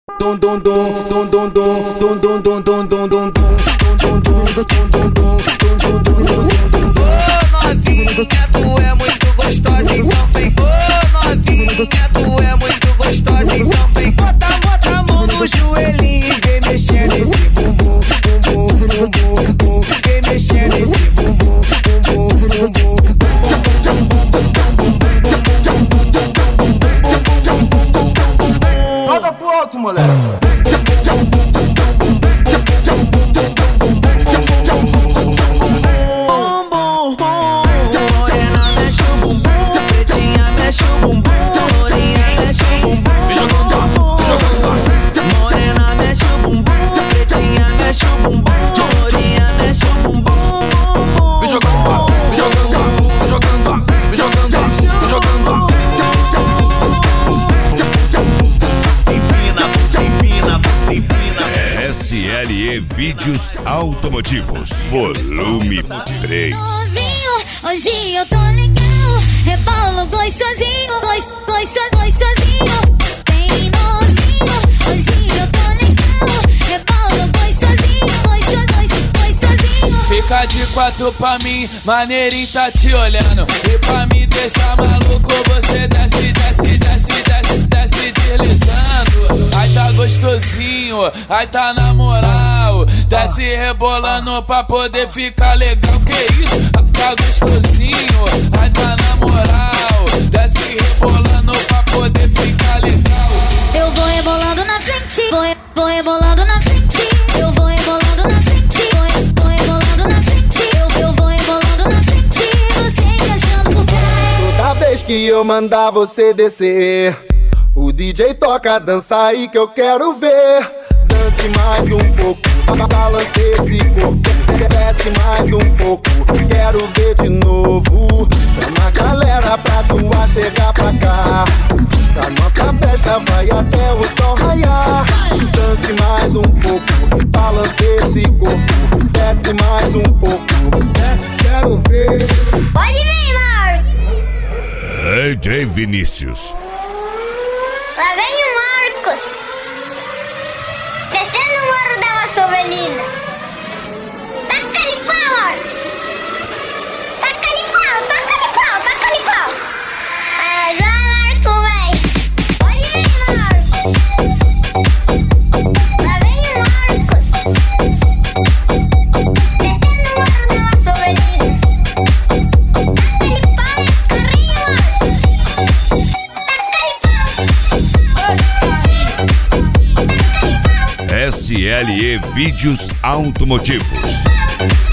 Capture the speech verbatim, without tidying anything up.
Dum dum dum dum dum dum dum dum dum dum dum novinha, tu é muito gostosa, então vem. Ô novinha, tu é muito gostosa, então vem. Bota, bota a mão no joelhinho e vem mexer nesse bumbum, bumbum, bumbum, bumbum. Vem mexer nesse bumbum, bumbum, bumbum. Roda pro alto, moleque. S L E Vídeos Automotivos, volume três. Hoje, hoje eu tô legal, rebolo gostosinho, gosto, gosto, gostosinho. Bem novinho, hoje eu tô legal, rebolo gostosinho, gosto, gosto, gostosinho. Fica de quatro pra mim, maneirinho tá te olhando. E pra me deixar maluco, você desce, desce, desce, desce, desce deslizando. Ai tá gostosinho, ai tá na moral. Desce rebolando pra poder ficar legal. Que isso? Ai tá gostosinho, ai tá na moral. Desce rebolando pra poder ficar legal. Eu vou rebolando na frente, vou, vou rebolando na frente. Eu vou rebolando na frente, vou, vou rebolando na frente. Eu, eu vou rebolando na frente, você encaixando por trás. Toda vez que eu mandar você descer, o D J toca, dança aí que eu quero ver. Dance mais um pouco, balance esse corpo. Desce mais um pouco, quero ver de novo. Chama a galera pra zoar, chegar pra cá. A nossa festa vai até o sol raiar. Dance mais um pouco, balance esse corpo. Desce mais um pouco, desce, quero ver. Pode vir, Marcos. D J Vinícius. Lá vem o Marcos, descendo o morro da Vassovelina. Taca-lhe pau, Marcos. Taca-lhe pau, taca-lhe pau, taca-lhe pau. Aí vai, Marcos, vem. Pode vir, Marcos. Lá vem o Marcos, descendo o morro da Vassovelina. Taca-lhe pau nesse carrinho, Marcos. Taca-lhe pau. S L E Vídeos Automotivos.